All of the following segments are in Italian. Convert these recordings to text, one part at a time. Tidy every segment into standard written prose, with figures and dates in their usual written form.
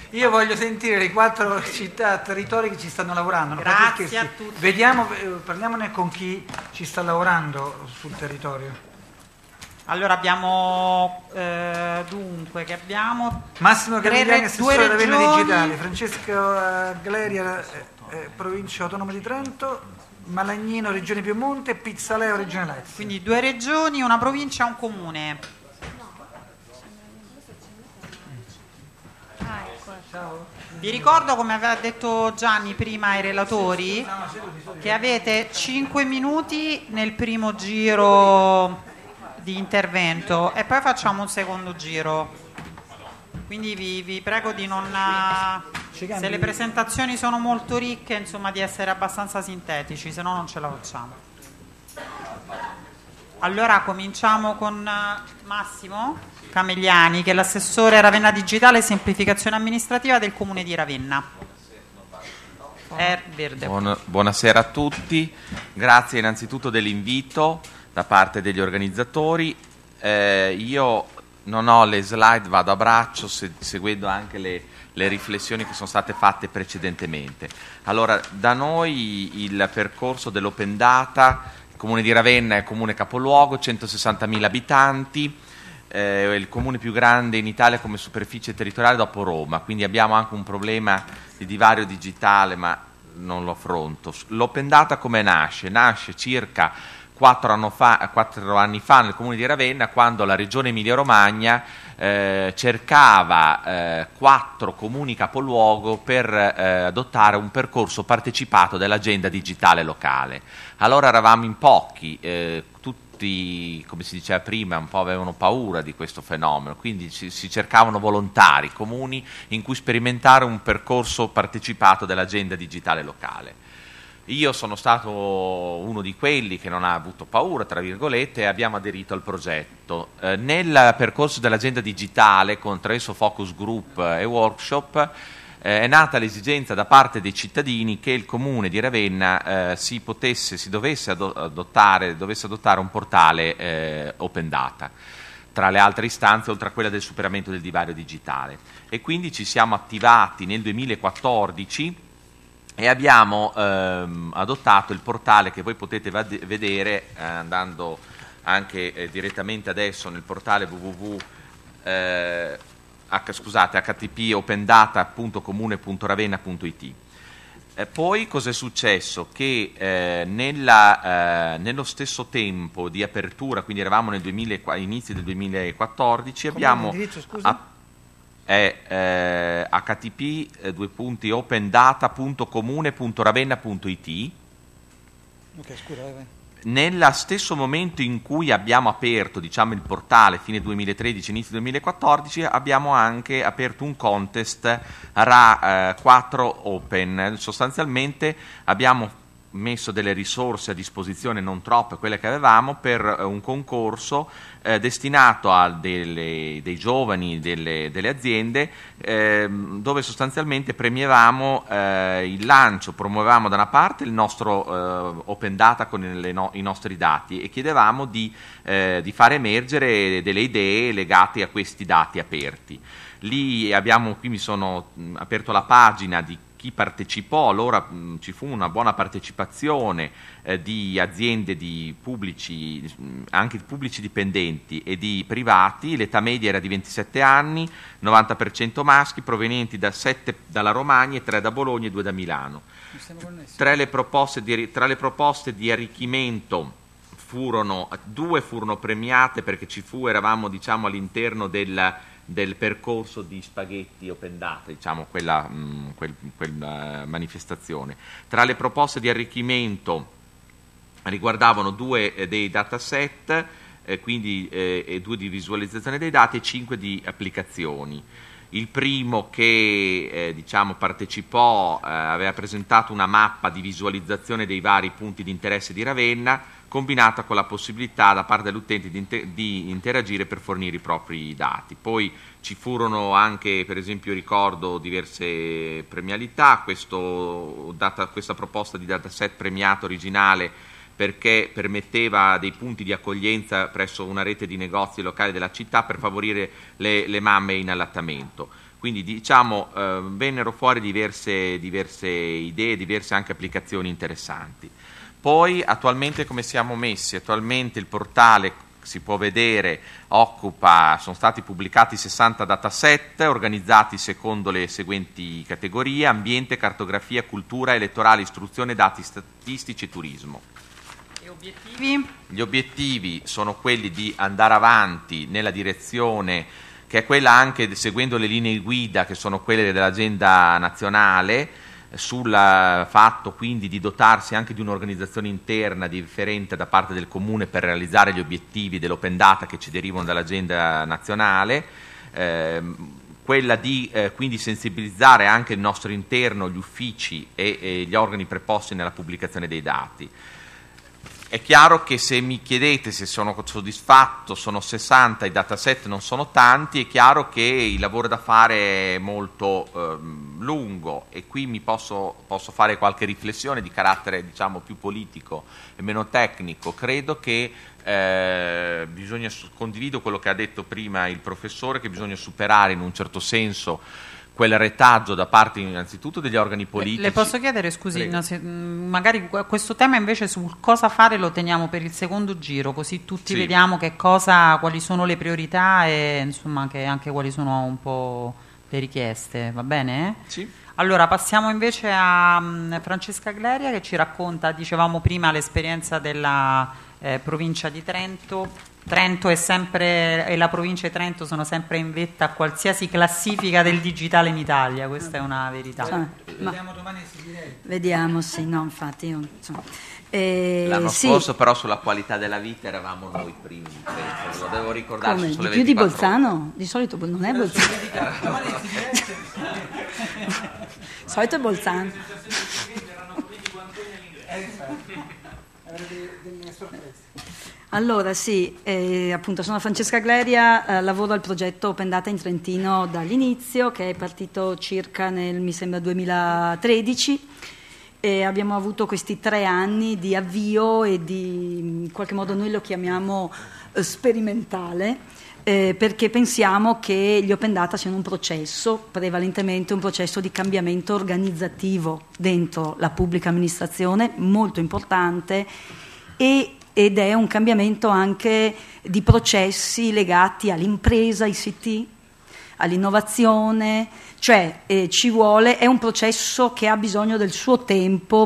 Io voglio sentire le 4 città, territori che ci stanno lavorando. Grazie a tutti. Vediamo, parliamone con chi ci sta lavorando sul territorio. Allora abbiamo Massimo Camigliani, assessore alla Ravenna regioni. Digitale, Francesco Galeria, provincia autonoma di Trento, Malagnino, regione Piemonte, Pizzaleo, regione Lazio. Quindi 2 regioni, una provincia e un comune. Vi ricordo, come aveva detto Gianni prima ai relatori, che avete 5 minuti nel primo giro di intervento e poi facciamo un secondo giro. Quindi vi prego di non, se le presentazioni sono molto ricche, insomma, di essere abbastanza sintetici, se no non ce la facciamo. Allora cominciamo con Massimo Camigliani, che è l'assessore Ravenna Digitale e semplificazione amministrativa del Comune di Ravenna. Buonasera a tutti, grazie innanzitutto dell'invito da parte degli organizzatori. Io non ho le slide, vado a braccio seguendo anche le riflessioni che sono state fatte precedentemente. Allora, da noi il percorso dell'Open Data, il Comune di Ravenna è il comune capoluogo, 160.000 abitanti, è il comune più grande in Italia come superficie territoriale dopo Roma, quindi abbiamo anche un problema di divario digitale, ma non lo affronto. L'Open Data come nasce? Nasce circa 4 anni fa nel comune di Ravenna, quando la regione Emilia-Romagna cercava 4 comuni capoluogo per adottare un percorso partecipato dell'agenda digitale locale. Allora eravamo in pochi, tutti, come si diceva prima, un po' avevano paura di questo fenomeno, quindi si cercavano volontari, comuni in cui sperimentare un percorso partecipato dell'agenda digitale locale. Io sono stato uno di quelli che non ha avuto paura, tra virgolette, e abbiamo aderito al progetto. Nel percorso dell'agenda digitale, con Treso Focus Group e workshop, è nata l'esigenza da parte dei cittadini che il Comune di Ravenna dovesse adottare un portale Open Data, tra le altre istanze, oltre a quella del superamento del divario digitale. E quindi ci siamo attivati nel 2014 e abbiamo adottato il portale che voi potete vedere andando anche direttamente adesso nel portale http://opendata.comune.ravenna.it. Poi cos'è successo? Che nello stesso tempo di apertura, quindi eravamo all'inizio del 2014, abbiamo http://opendata.comune.ravenna.it. Ok, scusa, vai. Nello stesso momento in cui abbiamo aperto, diciamo, il portale, fine 2013, inizio 2014, abbiamo anche aperto un contest RA4 Open. Sostanzialmente abbiamo messo delle risorse a disposizione, non troppe, quelle che avevamo, per un concorso destinato a dei giovani, delle aziende, dove sostanzialmente premiavamo il lancio, promuovevamo da una parte il nostro Open Data con i nostri dati e chiedevamo di fare emergere delle idee legate a questi dati aperti. Lì mi sono aperto la pagina di chi partecipò. Allora ci fu una buona partecipazione di aziende di pubblici, anche pubblici dipendenti e di privati. L'età media era di 27 anni, 90% maschi, provenienti 7 dalla Romagna, 3 da Bologna e 2 da Milano. Tra le proposte di arricchimento due furono premiate perché eravamo, diciamo, all'interno del percorso di spaghetti Open Data, diciamo, quella manifestazione. Tra le proposte di arricchimento riguardavano 2 dei dataset, quindi 2 di visualizzazione dei dati e 5 di applicazioni. Il primo che partecipò aveva presentato una mappa di visualizzazione dei vari punti di interesse di Ravenna, combinata con la possibilità da parte dell'utente di interagire per fornire i propri dati. Poi ci furono anche, per esempio, ricordo diverse premialità, questa proposta di dataset premiato originale, perché permetteva dei punti di accoglienza presso una rete di negozi locali della città per favorire le mamme in allattamento. Quindi diciamo vennero fuori diverse idee, diverse anche applicazioni interessanti. Poi attualmente come siamo messi? Attualmente il portale, si può vedere, sono stati pubblicati 60 dataset organizzati secondo le seguenti categorie: ambiente, cartografia, cultura, elettorale, istruzione, dati statistici e turismo. E obiettivi? Gli obiettivi sono quelli di andare avanti nella direzione che è quella, anche seguendo le linee guida che sono quelle dell'agenda nazionale, sul fatto quindi di dotarsi anche di un'organizzazione interna differente da parte del Comune per realizzare gli obiettivi dell'open data che ci derivano dall'agenda nazionale, quella di quindi sensibilizzare anche il nostro interno, gli uffici e gli organi preposti nella pubblicazione dei dati. È chiaro che se mi chiedete se sono soddisfatto, sono 60, i dataset non sono tanti, è chiaro che il lavoro da fare è molto lungo, e qui mi posso fare qualche riflessione di carattere, diciamo, più politico e meno tecnico. Credo che condivido quello che ha detto prima il professore, che bisogna superare in un certo senso quel retaggio da parte innanzitutto degli organi politici. Le posso chiedere, scusi, magari questo tema invece sul cosa fare lo teniamo per il secondo giro, così tutti vediamo quali sono le priorità e insomma anche quali sono un po' le richieste, va bene? Sì. Allora passiamo invece a Francesca Gleria, che ci racconta, dicevamo prima, l'esperienza della provincia di Trento. Trento e la provincia di Trento sono sempre in vetta a qualsiasi classifica del digitale in Italia, questa è una verità. Vediamo domani si direi. Vediamo, sì, no, infatti io, insomma. L'anno scorso però sulla qualità della vita eravamo noi primi di Trento, lo devo ricordare. Come? Sono Di più di 24 Bolzano? Di solito non è Bolzano. Di solito è Bolzano. Delle sorprese. Allora sì, appunto sono Francesca Gleria, lavoro al progetto Open Data in Trentino dall'inizio, che è partito circa mi sembra 2013, e abbiamo avuto questi 3 anni di avvio e in qualche modo noi lo chiamiamo sperimentale, perché pensiamo che gli open data siano un processo, prevalentemente un processo di cambiamento organizzativo dentro la pubblica amministrazione, molto importante, ed è un cambiamento anche di processi legati all'impresa, ICT, all'innovazione, cioè è un processo che ha bisogno del suo tempo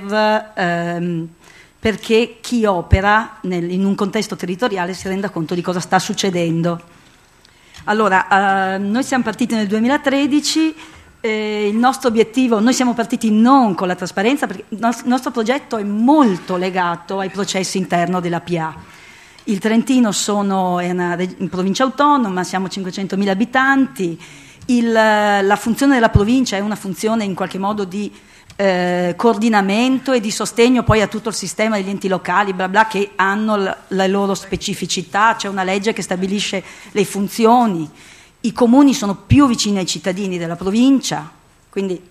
perché chi opera in un contesto territoriale si renda conto di cosa sta succedendo. Allora, noi siamo partiti nel 2013. Il nostro obiettivo, noi siamo partiti non con la trasparenza, perché il nostro progetto è molto legato ai processi interni della PA. Il Trentino è una provincia autonoma, siamo 500.000 abitanti, la funzione della provincia è una funzione in qualche modo di coordinamento e di sostegno poi a tutto il sistema degli enti locali, bla bla, che hanno le loro specificità, c'è una legge che stabilisce le funzioni. I comuni sono più vicini ai cittadini della provincia, quindi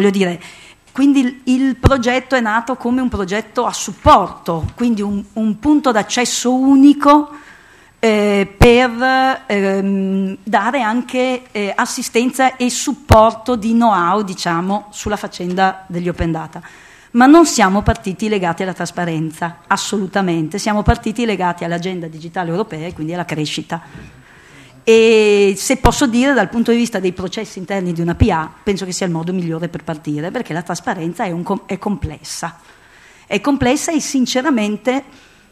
il progetto è nato come un progetto a supporto, quindi un punto d'accesso unico per dare anche assistenza e supporto di know-how, diciamo, sulla faccenda degli open data. Ma non siamo partiti legati alla trasparenza, assolutamente, siamo partiti legati all'agenda digitale europea e quindi alla crescita. E se posso dire, dal punto di vista dei processi interni di una PA, penso che sia il modo migliore per partire, perché la trasparenza è complessa e sinceramente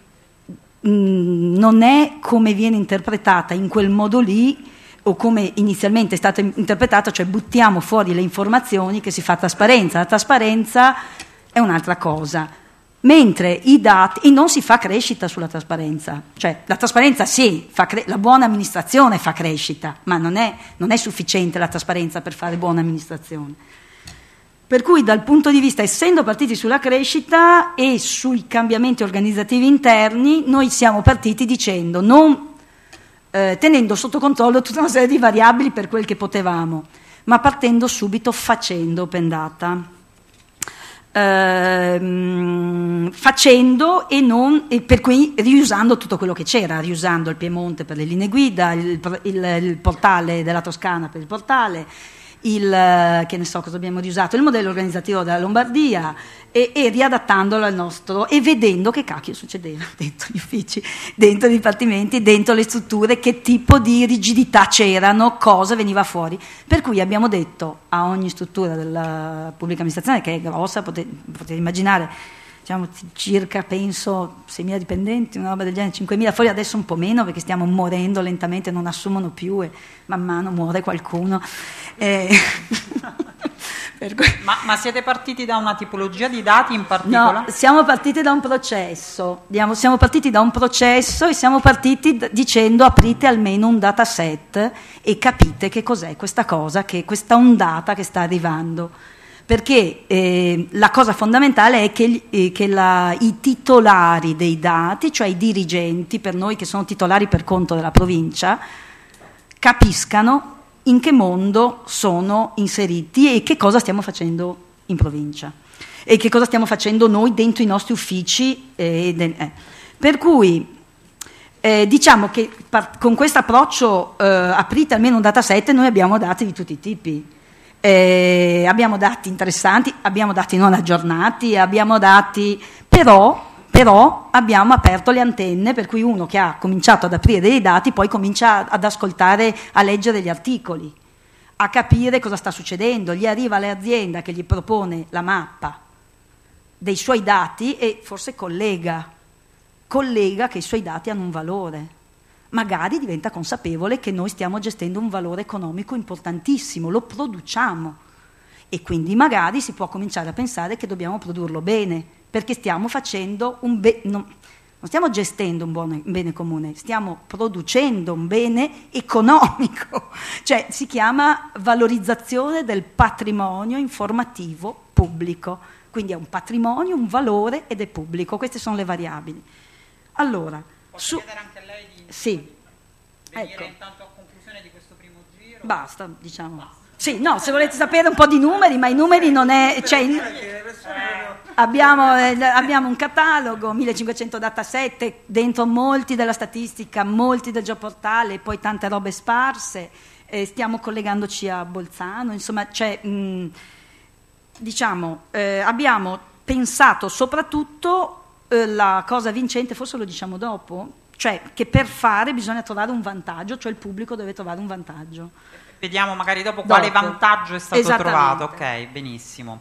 non è come viene interpretata in quel modo lì, o come inizialmente è stata interpretata, cioè buttiamo fuori le informazioni che si fa trasparenza. La trasparenza è un'altra cosa. Mentre i dati, e non si fa crescita sulla trasparenza, cioè la trasparenza sì, la buona amministrazione fa crescita, ma non è sufficiente la trasparenza per fare buona amministrazione. Per cui dal punto di vista, essendo partiti sulla crescita e sui cambiamenti organizzativi interni, noi siamo partiti dicendo, tenendo sotto controllo tutta una serie di variabili per quel che potevamo, ma partendo subito facendo open data. facendo e per cui riusando tutto quello che c'era, riusando il Piemonte per le linee guida, il portale della Toscana per il portale, che ne so cosa abbiamo riusato, il modello organizzativo della Lombardia e riadattandolo al nostro e vedendo che cacchio succedeva dentro gli uffici, dentro i dipartimenti, dentro le strutture, che tipo di rigidità c'erano, cosa veniva fuori. Per cui abbiamo detto a ogni struttura della pubblica amministrazione, che è grossa, potete immaginare, diciamo, circa penso 6.000 dipendenti, una roba del genere, 5.000, fuori adesso un po' meno perché stiamo morendo lentamente, non assumono più e man mano muore qualcuno. Ma siete partiti da una tipologia di dati in particolare? No, siamo partiti da un processo, e siamo partiti dicendo aprite almeno un dataset e capite che cos'è questa cosa, questa ondata che sta arrivando. Perché la cosa fondamentale è che i titolari dei dati, cioè i dirigenti, per noi che sono titolari per conto della provincia, capiscano in che mondo sono inseriti e che cosa stiamo facendo in provincia e che cosa stiamo facendo noi dentro i nostri uffici. Per cui diciamo che con questo approccio aprite almeno un dataset, noi abbiamo dati di tutti i tipi. Abbiamo dati interessanti, abbiamo dati non aggiornati, abbiamo dati però abbiamo aperto le antenne, per cui uno che ha cominciato ad aprire dei dati poi comincia ad ascoltare, a leggere gli articoli, a capire cosa sta succedendo. Gli arriva l'azienda che gli propone la mappa dei suoi dati e forse collega che i suoi dati hanno un valore. Magari diventa consapevole che noi stiamo gestendo un valore economico importantissimo, lo produciamo e quindi magari si può cominciare a pensare che dobbiamo produrlo bene, perché stiamo facendo non stiamo gestendo un bene comune, stiamo producendo un bene economico, cioè si chiama valorizzazione del patrimonio informativo pubblico, quindi è un patrimonio, un valore ed è pubblico, queste sono le variabili. Allora, posso chiedere anche a lei di venire intanto a conclusione di questo primo giro? Basta, diciamo. Sì, no, se volete sapere un po' di numeri, ma i numeri non è... Cioè, abbiamo un catalogo, 1500 dataset, dentro molti della statistica, molti del geoportale, poi tante robe sparse, stiamo collegandoci a Bolzano, insomma, abbiamo pensato soprattutto la cosa vincente, forse lo diciamo dopo, cioè che per fare bisogna trovare un vantaggio, cioè il pubblico deve trovare un vantaggio. Vediamo magari dopo quale vantaggio è stato trovato. Ok, benissimo.